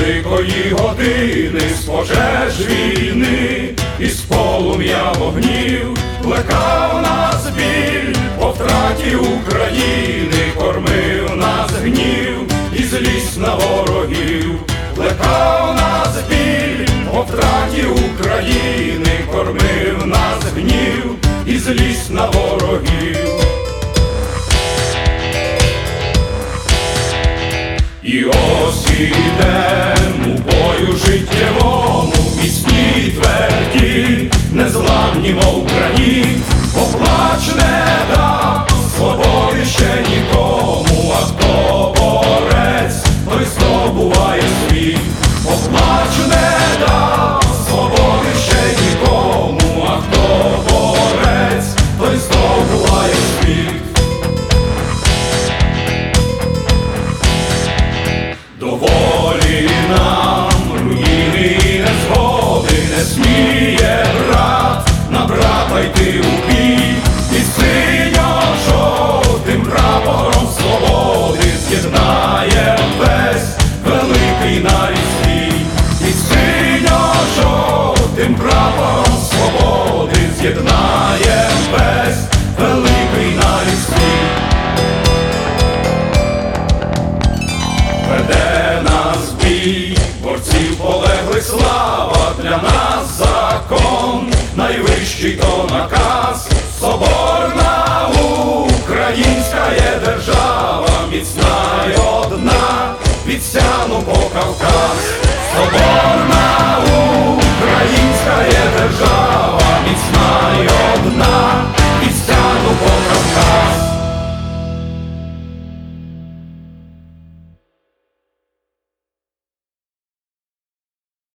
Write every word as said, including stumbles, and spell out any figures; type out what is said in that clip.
великої години, з пожеж війни, із полум'я вогнів, плекав нас біль по втраті України, кормив нас гнів і злість на ворогів, плекав нас біль по втраті України, кормив нас гнів і злість на ворогів. І ось ідем у бою життєвому, міцні тверді, незламні, мов граніт, поплач не дам свободи ще нікому, а хто борець, той здобуває світ. Поплач не дам свободи ще нікому, а хто борець, той здобуває світ. Доволі нам руїни і незгоди, не сміє брат на брата йти у бій, під синьо-жовтим прапором свободи з'єднає весь великий нарід свій, під синьо-жовтим прапором свободи з'єднає весь великий нарід свій. Веде нас бій, борців полеглих слава, для нас закон, найвищий то наказ. Соборна українська є держава, міцна й одна, від Сяну по Кавказ. Соборна